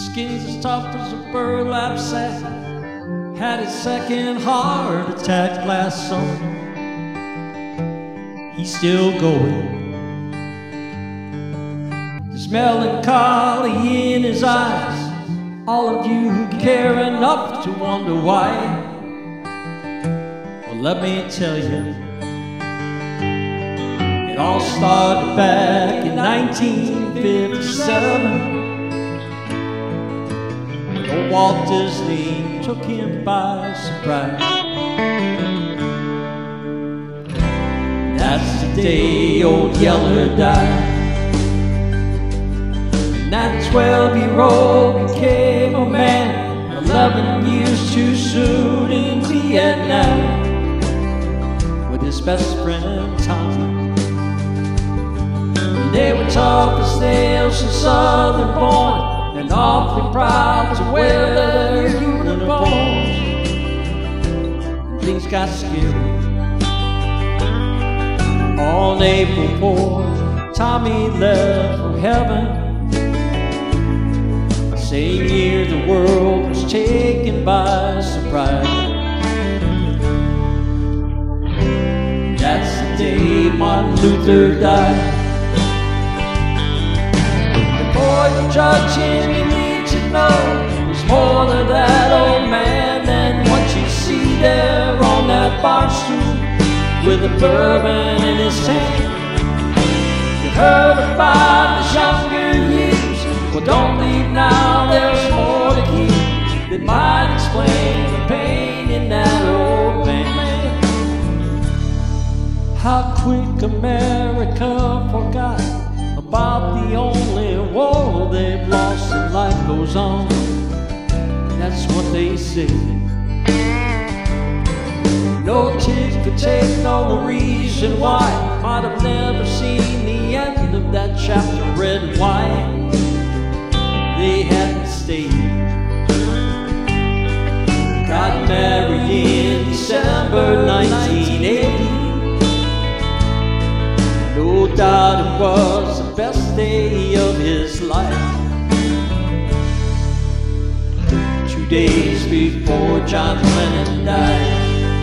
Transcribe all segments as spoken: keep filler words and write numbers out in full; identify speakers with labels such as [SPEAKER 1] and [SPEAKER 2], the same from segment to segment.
[SPEAKER 1] Skin's as tough as a burlap sack. Had his second heart attack last summer. He's still going. There's melancholy in his eyes. All of you who care enough to wonder why, well, let me tell you, it all started back in nineteen fifty-seven. Old Walt Disney took him by surprise. That's the day old Yeller died. And that twelve-year-old became a man, eleven years too soon in Vietnam, with his best friend Tommy. They were tough as nails and southern born, and awfully proud to wear their uniforms. And things got scary. On April fourth, Tommy left for heaven. Same year the world was taken by surprise. That's the day Martin Luther died. Before you judge him, you need to know there's more to that old man than what you see there on that bar stool with a bourbon in his hand. You heard about his younger years. Well, don't leave now, there's more to hear that might explain the pain in that old man. How quick America forgot about the only war they've lost and life goes on. That's what they say. No ticker tape, no reason why. Might have never seen the end of that chapter, red and white. They hadn't stayed. Got married in December nineteen eighty. No doubt it was the best day of his life. Two days before John Lennon died.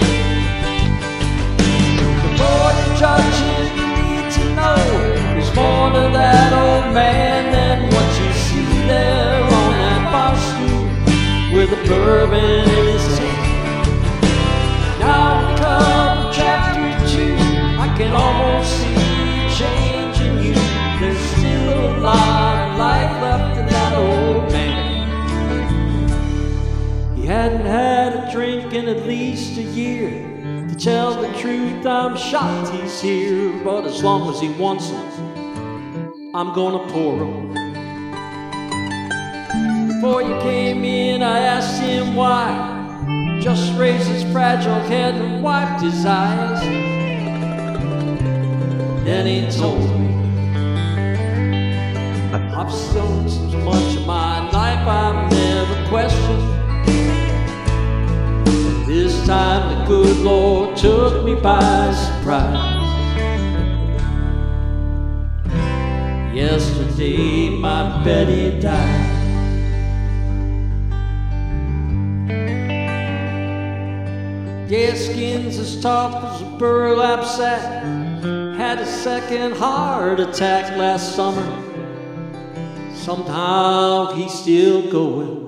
[SPEAKER 1] Before you judge him, you need to know there's more to that old man than what you see there on that bar stool with a bourbon in his hand. Now we come to chapter two. I can almost see change in you. There's still a lot of life left in that old man. He hadn't had a drink in at least a year. To tell the truth, I'm shocked he's here, but as long as he wants them, I'm gonna pour him. Before you came in, I asked him why. Just raised his fragile head and wiped his eyes. Then he told me, I've stolen so much of my life I've never questioned. This time the good Lord took me by surprise. Yesterday my Betty died. Yeah, skin's as tough as a burlap sack. Had a second heart attack last summer. Somehow he's still going.